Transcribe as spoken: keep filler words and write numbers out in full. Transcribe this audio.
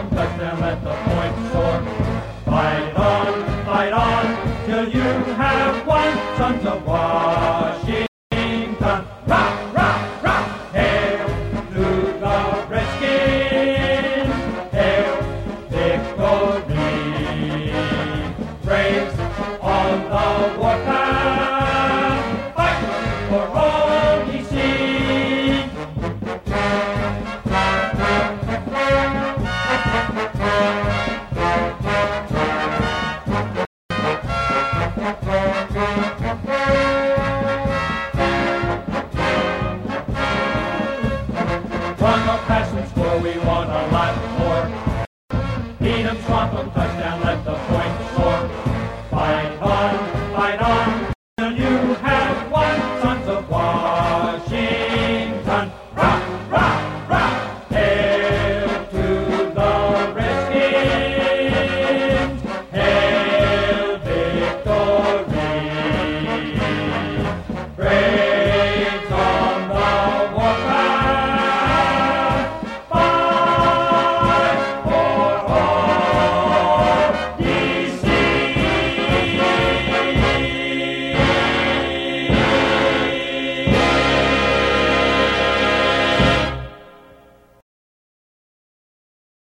on, touch them at the point sore. Fight on, fight on, till you have won, sons of Washington. Rock, rock, rock! Hail to the Redskins! Hail victory! Braves on the warpath, fight for all ye see.